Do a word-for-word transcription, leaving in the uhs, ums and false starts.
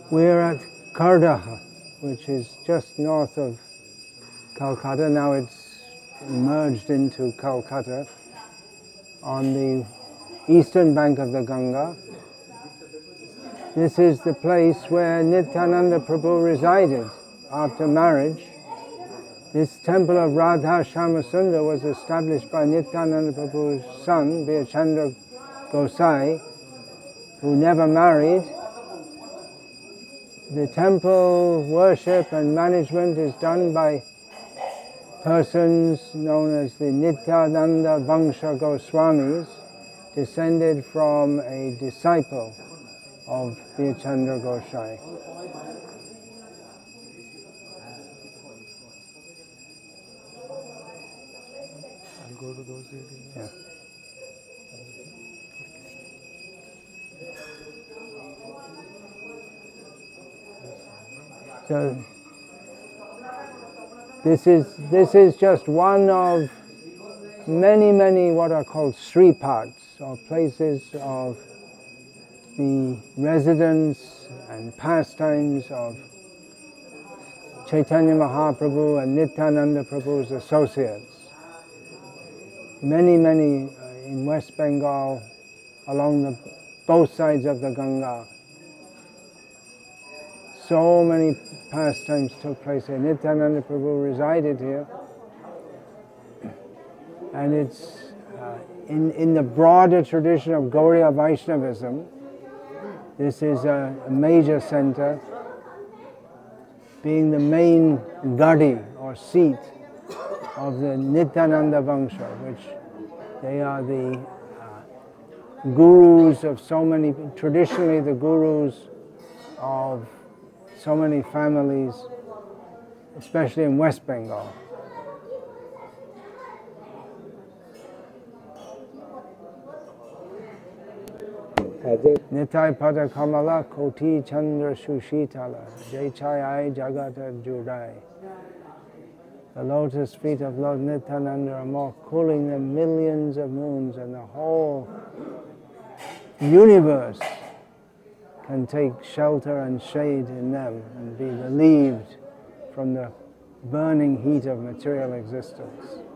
We're at Kardaha, which is just north of Calcutta. Now it's merged into Calcutta on the eastern bank of the Ganga. This is the place where Nityananda Prabhu resided after marriage. This temple of Radha Shyamasundar was established by Nityananda Prabhu's son, Biyachandra Gosai, who never married. The temple worship and management is done by persons known as the Nityananda Vangsha Goswamis, descended from a disciple of Biyachandra Gosai. I'll go to those details. Yeah. So this is this is just one of many, many what are called sripads, or places of the residence and pastimes of Chaitanya Mahaprabhu and Nityananda Prabhu's associates. Many, many uh, in West Bengal, along the both sides of the Ganga. So many pastimes took place here. Nityananda Prabhu resided here, and it's uh, in, in the broader tradition of Gauriya Vaishnavism. This is a, a major center, being the main gadi or seat of the Nityananda Vangsha, which they are the uh, gurus of so many, traditionally the gurus of so many families, especially in West Bengal. Nitai Pada Kamala Koti Chandra Shushitala Jai Chai Jagata Judai. The lotus feet of Lord Nityananda are more cooling than millions of moons, and the whole universe can take shelter and shade in them and be relieved from the burning heat of material existence.